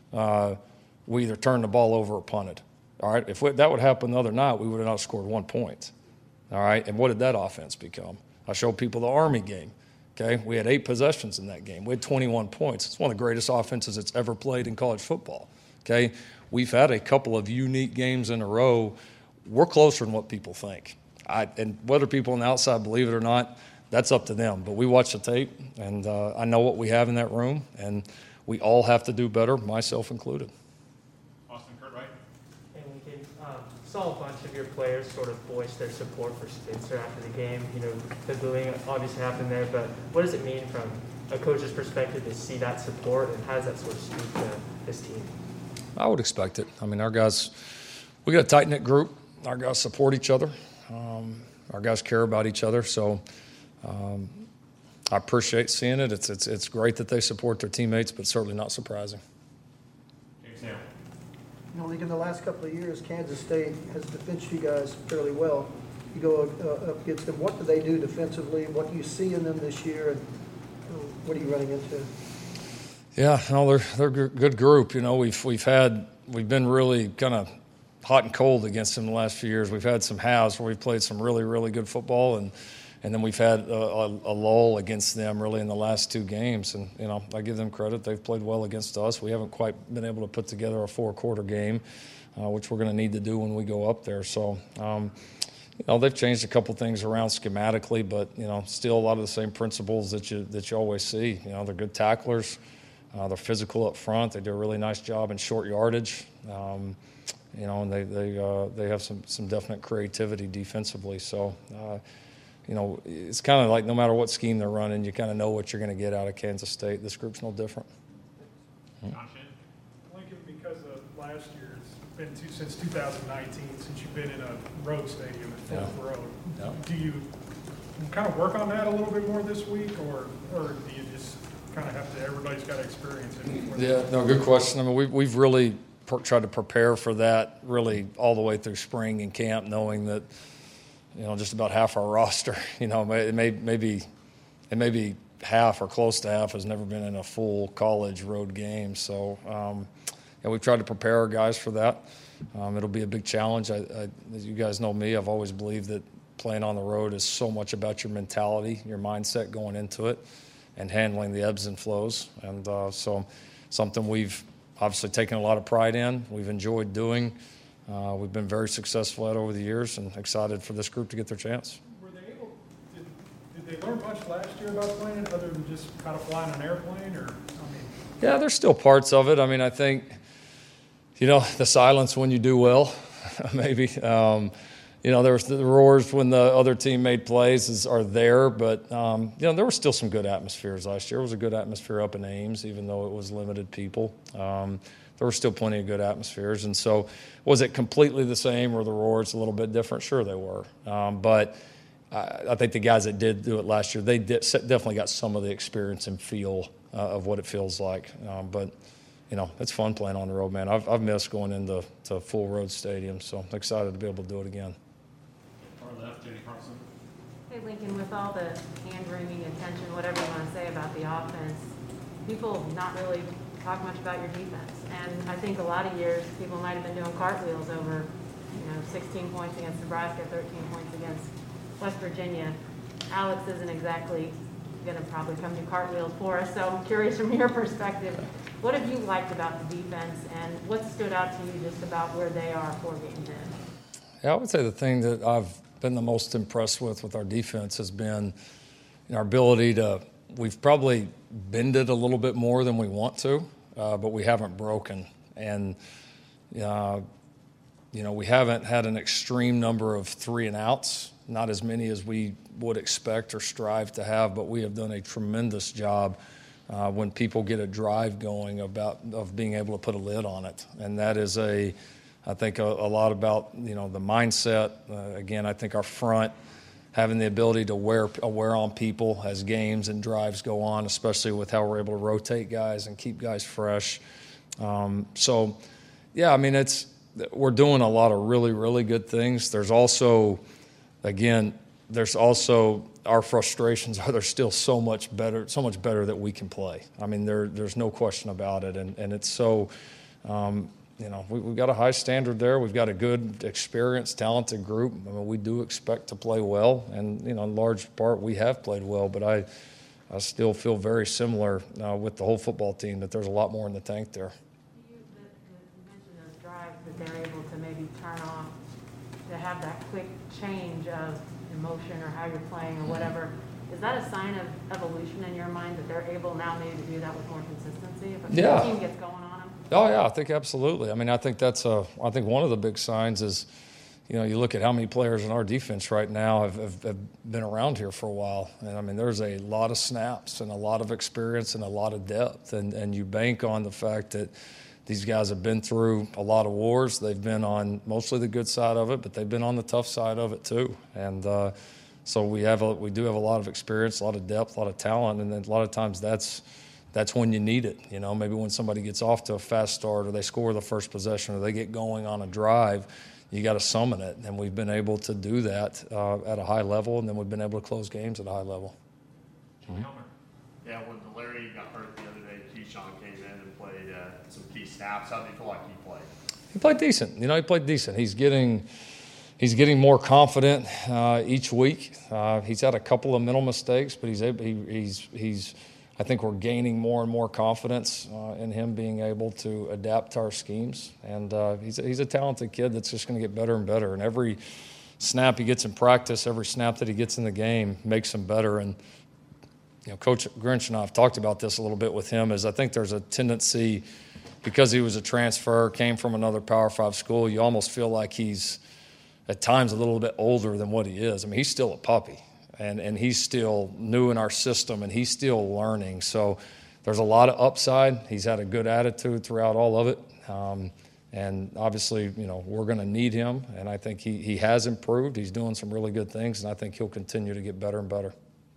we either turned the ball over or punted. All right, if that would happen the other night, we would have not scored 1 point. All right, and what did that offense become? I showed people the Army game. Okay, we had 8 possessions in that game. We had 21 points. It's one of the greatest offenses that's ever played in college football. Okay, we've had a couple of unique games in a row. We're closer than what people think. And whether people on the outside believe it or not, that's up to them. But we watch the tape, and I know what we have in that room, and we all have to do better, myself included. Austin, Kurt Wright. And we saw a bunch of your players sort of voice their support for Spencer after the game. The booing obviously happened there, but what does it mean from a coach's perspective to see that support, and how does that sort of speak to this team? I would expect it. Our guys, we got a tight-knit group. Our guys support each other. Our guys care about each other. So I appreciate seeing it. It's great that they support their teammates, but certainly not surprising. James Neal. In the last couple of years, Kansas State has defended you guys fairly well. You go up against them. What do they do defensively? What do you see in them this year, and what are you running into? Yeah, they're a good group. We've been really kind of hot and cold against them the last few years. We've had some halves where we've played some really, really good football, and then we've had a lull against them really in the last 2 games. And I give them credit; they've played well against us. We haven't quite been able to put together a 4-quarter game, which we're going to need to do when we go up there. So. They've changed a couple things around schematically, but still a lot of the same principles that you always see. They're good tacklers. They're physical up front. They do a really nice job in short yardage, and they have some definite creativity defensively. So, it's kind of like no matter what scheme they're running, you kind of know what you're going to get out of Kansas State. This group's no different. Lincoln, because of last year, it's been since 2019 since you've been in a road stadium at Fort Road. Yeah. Do you kind of work on that a little bit more this week, or do you just kind of have to, everybody's got to experience it? Yeah, no, good question. We've really tried to prepare for that really all the way through spring and camp, knowing that, just about half our roster, it may be half or close to half has never been in a full college road game. So, we've tried to prepare our guys for that. It'll be a big challenge. As you guys know me, I've always believed that playing on the road is so much about your mentality, your mindset going into it, and handling the ebbs and flows. And so something we've obviously taken a lot of pride in, we've enjoyed doing. We've been very successful at over the years and excited for this group to get their chance. Did they learn much last year about playing other than just kind of flying an airplane? Yeah, there's still parts of it. I think, The silence when you do well, maybe. There was the roars when the other team made plays are there, but there were still some good atmospheres last year. It was a good atmosphere up in Ames, even though it was limited people. There were still plenty of good atmospheres, and so was it completely the same or the roars a little bit different? Sure, they were, but I think the guys that did do it last year, they definitely got some of the experience and feel of what it feels like. But it's fun playing on the road, man. I've missed going into full road stadiums, so I'm excited to be able to do it again. Far left, Jenny Carlson. Hey, Lincoln, with all the hand-wringing attention, whatever you want to say about the offense, people not really talk much about your defense. And I think a lot of years people might have been doing cartwheels over, 16 points against Nebraska, 13 points against West Virginia. Alex isn't exactly going to probably come do cartwheels for us, so I'm curious from your perspective, what have you liked about the defense, and what stood out to you just about where they are 4 games in? Yeah, I would say the thing that I've been the most impressed with our defense has been our ability we've probably bended a little bit more than we want to, but we haven't broken. And, we haven't had an extreme number of 3-and-outs, not as many as we would expect or strive to have, but we have done a tremendous job when people get a drive going of being able to put a lid on it. And that is I think a lot about, the mindset. Again, I think our front, having the ability to wear on people as games and drives go on, especially with how we're able to rotate guys and keep guys fresh. We're doing a lot of really, really good things. There's also our frustrations are there's still so much better that we can play. I mean, there's no question about it, and it's so. We've got a high standard there. We've got a good, experienced, talented group. I mean, we do expect to play well, and in large part we have played well. But I still feel very similar with the whole football team that there's a lot more in the tank there. You mentioned those drives that they're able to maybe turn off, to have that quick change of emotion or how you're playing or whatever. Is that a sign of evolution in your mind that they're able now maybe to do that with more consistency? If a team gets going on them? Oh, yeah, I think absolutely. I mean, I think one of the big signs is, you look at how many players in our defense right now have been around here for a while. And, I mean, there's a lot of snaps and a lot of experience and a lot of depth. And you bank on the fact that these guys have been through a lot of wars. They've been on mostly the good side of it, but they've been on the tough side of it too. And so we do have a lot of experience, a lot of depth, a lot of talent, and then a lot of times that's when you need it. Maybe when somebody gets off to a fast start or they score the first possession or they get going on a drive, you got to summon it. And we've been able to do that at a high level, and then we've been able to close games at a high level. Mm-hmm. Yeah, when Larry got hurt the other day, Keyshawn came in and played some key snaps. How do you feel like he played? He played decent. He played decent. He's getting more confident each week. He's had a couple of mental mistakes, but he's I think we're gaining more and more confidence in him being able to adapt to our schemes. And he's a talented kid that's just going to get better and better. And every snap he gets in practice, every snap that he gets in the game makes him better. And Coach Grinch and I have talked about this a little bit with him, is I think there's a tendency, because he was a transfer, came from another Power 5 school, you almost feel like he's at times a little bit older than what he is. I mean, he's still a puppy. And he's still new in our system, and he's still learning. So there's a lot of upside. He's had a good attitude throughout all of it. And obviously, we're going to need him. And I think he has improved. He's doing some really good things, and I think he'll continue to get better and better.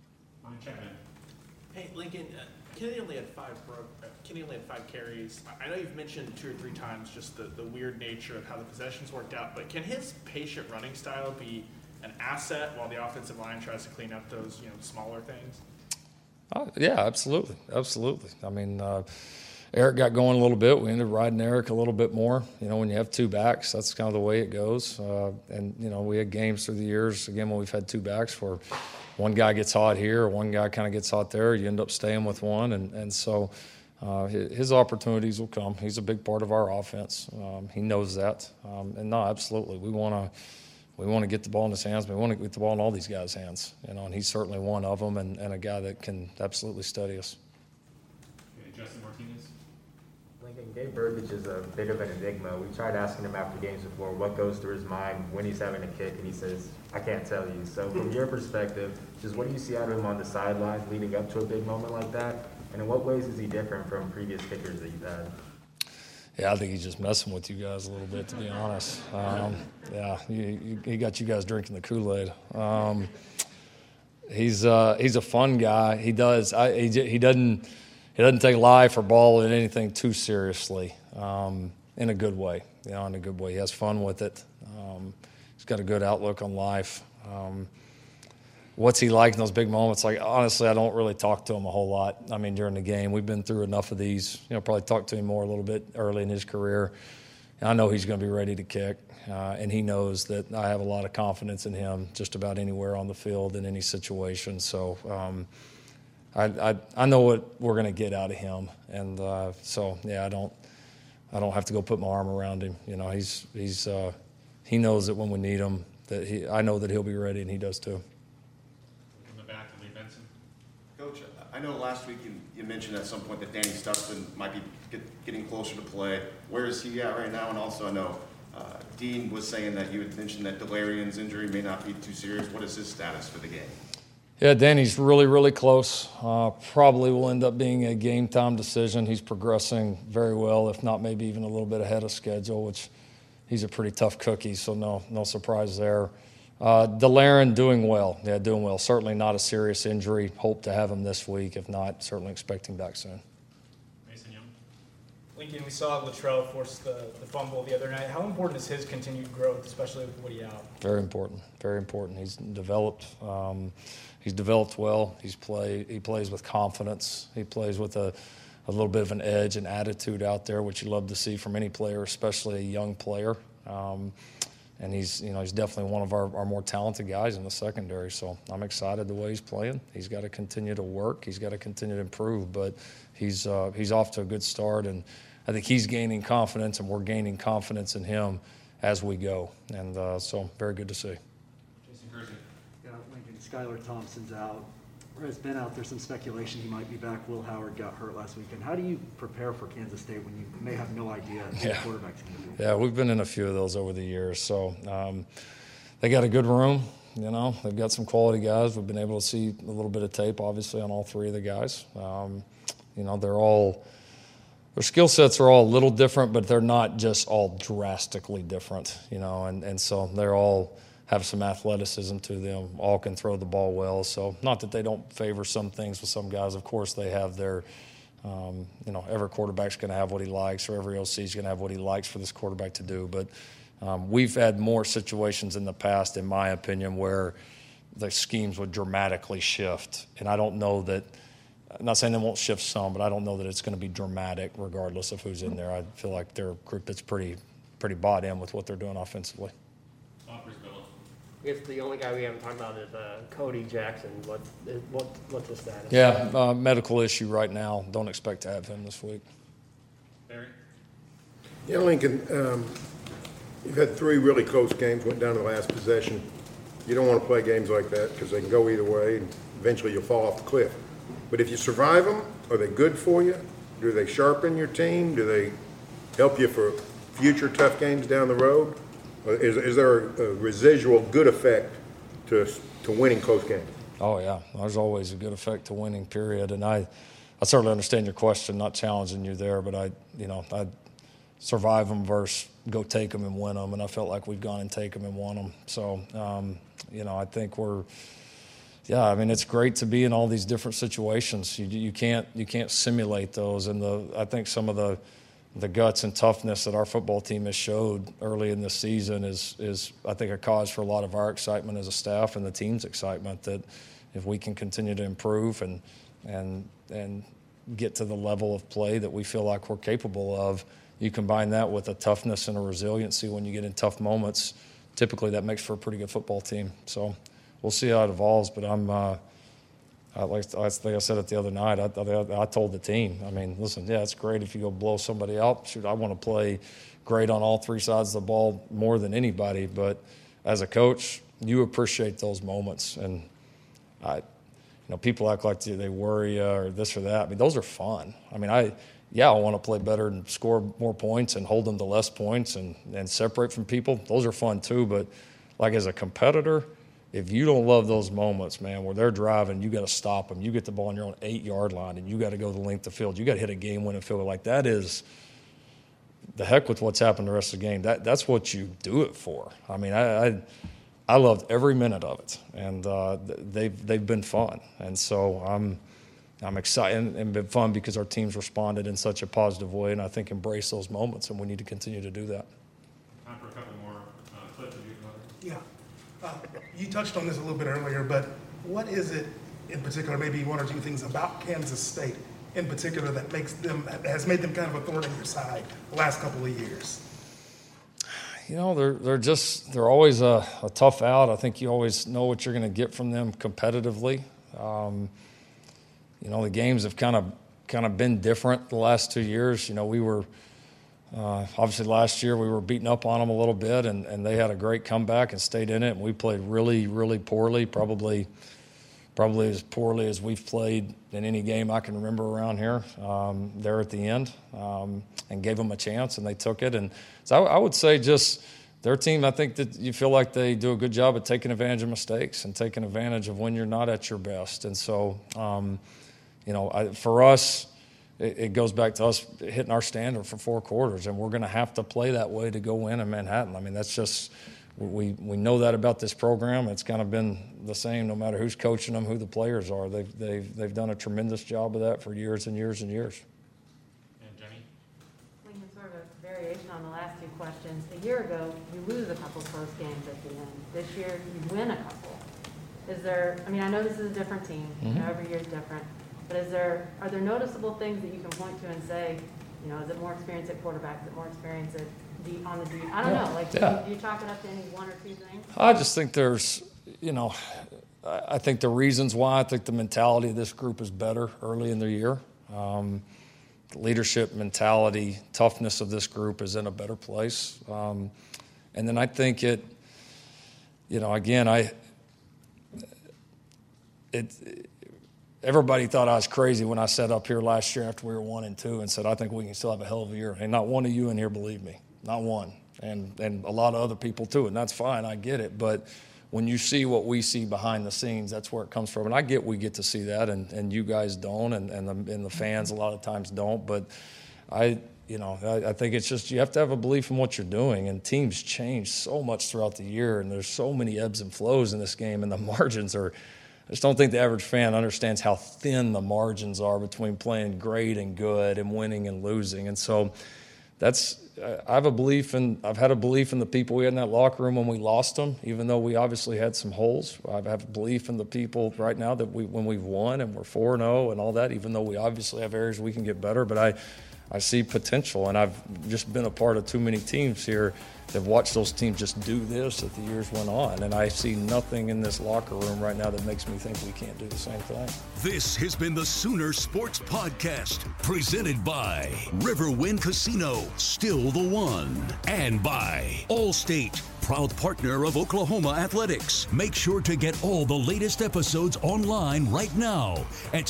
Hey, Lincoln, Kenny only had 5 carries. I know you've mentioned 2 or 3 times just the weird nature of how the possessions worked out, but can his patient running style be an asset while the offensive line tries to clean up those smaller things? Yeah, absolutely. I mean, Eric got going a little bit. We ended up riding Eric a little bit more. When you have 2 backs, that's kind of the way it goes. And we had games through the years, again, when we've had 2 backs where one guy gets hot here or one guy kind of gets hot there. You end up staying with one. And so his opportunities will come. He's a big part of our offense. He knows that. And no, absolutely. We want to get the ball in his hands. We want to get the ball in all these guys' hands, and he's certainly one of them, and a guy that can absolutely study us. Okay, Justin Martinez. Lincoln, Nate Burgage is a bit of an enigma. We tried asking him after games before what goes through his mind when he's having a kick, and he says, I can't tell you. So from your perspective, just what do you see out of him on the sidelines leading up to a big moment like that? And in what ways is he different from previous kickers that you've had? Yeah, I think he's just messing with you guys a little bit, to be honest. Yeah, he got you guys drinking the Kool-Aid. He's a fun guy. He doesn't take life or ball and anything too seriously, in a good way. In a good way. He has fun with it. He's got a good outlook on life. What's he like in those big moments? Like, honestly, I don't really talk to him a whole lot. I mean, during the game, we've been through enough of these. Probably talk to him more a little bit early in his career. And I know he's going to be ready to kick, and he knows that I have a lot of confidence in him just about anywhere on the field in any situation. So I know what we're going to get out of him, and so yeah, I don't have to go put my arm around him. He knows that when we need him, I know that he'll be ready, and he does too. Coach, I know last week you mentioned at some point that Danny Stutsman might be getting closer to play. Where is he at right now? And also I know Dean was saying that you had mentioned that Delarian's injury may not be too serious. What is his status for the game? Yeah, Danny's really, really close. Probably will end up being a game-time decision. He's progressing very well, if not maybe even a little bit ahead of schedule, which he's a pretty tough cookie, so no surprise there. Delarin doing well. Yeah, doing well. Certainly not a serious injury. Hope to have him this week. If not, certainly expecting back soon. Mason Young. Lincoln, we saw Latrell force the fumble the other night. How important is his continued growth, especially with Woody out? Very important. Very important. He's developed. He's developed well. He plays with confidence. He plays with a little bit of an edge and attitude out there, which you love to see from any player, especially a young player. And he's definitely one of our more talented guys in the secondary. So I'm excited the way he's playing. He's got to continue to work. He's got to continue to improve. But he's off to a good start, and I think he's gaining confidence, and we're gaining confidence in him as we go. And so very good to see. Jason Kersey. Yeah, Lincoln, Skylar Thompson's out. Or has been out. There's some speculation he might be back. Will Howard got hurt last weekend. How do you prepare for Kansas State when you may have no idea who the quarterback's going to be? Yeah, we've been in a few of those over the years. So they got a good room. They've got some quality guys. We've been able to see a little bit of tape, obviously, on all three of the guys. Their skill sets are all a little different, but they're not just all drastically different. And so they're all have some athleticism to them, all can throw the ball well. So not that they don't favor some things with some guys. Of course, they have their, every quarterback's going to have what he likes, or every OC is going to have what he likes for this quarterback to do. But we've had more situations in the past, in my opinion, where the schemes would dramatically shift. And I don't know that, I'm not saying they won't shift some, but I don't know that it's going to be dramatic regardless of who's in there. I feel like they're a group that's pretty bought in with what they're doing offensively. I guess the only guy we haven't talked about is Cody Jackson. What's his status? Yeah, medical issue right now. Don't expect to have him this week. Barry? Yeah, Lincoln, you've had 3 really close games, went down to the last possession. You don't want to play games like that because they can go either way, and eventually you'll fall off the cliff. But if you survive them, are they good for you? Do they sharpen your team? Do they help you for future tough games down the road? Is there a residual good effect to winning close games? Oh, yeah. There's always a good effect to winning, period. And I certainly understand your question, not challenging you there, but I survive them versus go take them and win them, and I felt like we've gone and taken them and won them. So, I think it's great to be in all these different situations. You can't simulate those, and I think some of the guts and toughness that our football team has showed early in this season is I think a cause for a lot of our excitement as a staff and the team's excitement that if we can continue to improve and get to the level of play that we feel like we're capable of, you combine that with a toughness and a resiliency when you get in tough moments, typically that makes for a pretty good football team. So we'll see how it evolves, but like I said it the other night, I told the team, listen, yeah, it's great if you go blow somebody out. Shoot, I want to play great on all 3 sides of the ball more than anybody. But as a coach, you appreciate those moments. And, people act like they worry you or this or that. Those are fun. yeah, I want to play better and score more points and hold them to less points and separate from people. Those are fun too. But like as a competitor, if you don't love those moments, man, where they're driving, you got to stop them. You get the ball on your own 8-yard line and you got to go the length of field. You got to hit a game-winning field goal. Like that is the heck with what's happened the rest of the game. That's what you do it for. I mean, I loved every minute of it, and they've been fun. And so I'm excited and been fun because our teams responded in such a positive way, and I think embrace those moments, and we need to continue to do that. Time for a couple more clips of you. Yeah. You touched on this a little bit earlier, but what is it in particular, maybe one or two things about Kansas State in particular that has made them kind of a thorn in your side the last couple of years? You know, they're always a tough out. I think you always know what you're going to get from them competitively. You know, the games have kind of been different the last 2 years. You know, we were obviously last year we were beating up on them a little bit, and they had a great comeback and stayed in it. And we played really, really poorly, probably as poorly as we've played in any game I can remember around here. There at the end, and gave them a chance, and they took it. And so I would say just their team, I think that you feel like they do a good job of taking advantage of mistakes and taking advantage of when you're not at your best. And so, you know, for us, it goes back to us hitting our standard for 4 quarters, and we're going to have to play that way to go win in Manhattan. I mean, that's just we know that about this program. It's kind of been the same no matter who's coaching them, who the players are. They've done a tremendous job of that for years and years and years. And Jenny? Lincoln, sort of a variation on the last 2 questions. A year ago, you lose a couple close games at the end. This year, you win a couple. Is there? I mean, I know this is a different team. You know, every year is different. But are there noticeable things that you can point to and say, you know, is it more experience at quarterback? Is it more experience on the D? I don't know. Like, do you chalk it up to any 1 or 2 things? I just think there's, you know, I think the reasons why, I think the mentality of this group is better early in the year. The leadership mentality, toughness of this group is in a better place. And then I think you know, again, everybody thought I was crazy when I sat up here last year after we were 1-2 and said, I think we can still have a hell of a year. And not one of you in here believed me, not one. And a lot of other people too, and that's fine, I get it. But when you see what we see behind the scenes, that's where it comes from. And I get we get to see that, and you guys don't, and the fans a lot of times don't. But I think it's just you have to have a belief in what you're doing. And teams change so much throughout the year, and there's so many ebbs and flows in this game, and the margins are – I just don't think the average fan understands how thin the margins are between playing great and good and winning and losing. And so I've had a belief in the people we had in that locker room when we lost them, even though we obviously had some holes. I have a belief in the people right now that when we've won and we're 4-0 and all that, even though we obviously have areas we can get better. But I see potential, and I've just been a part of too many teams here that watched those teams just do this as the years went on. And I see nothing in this locker room right now that makes me think we can't do the same thing. This has been the Sooner Sports Podcast, presented by Riverwind Casino, still the one, and by Allstate, proud partner of Oklahoma Athletics. Make sure to get all the latest episodes online right now at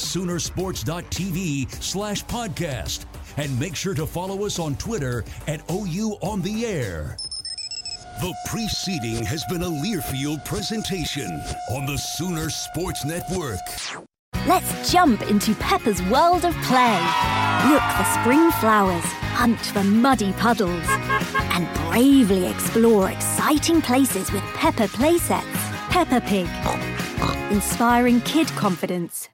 Soonersports.tv/podcast. And make sure to follow us on Twitter at OU On The Air. The preceding has been a Learfield presentation on the Sooner Sports Network. Let's jump into Peppa's world of play. Look for spring flowers, hunt for muddy puddles, and bravely explore exciting places with Peppa playsets. Peppa Pig, inspiring kid confidence.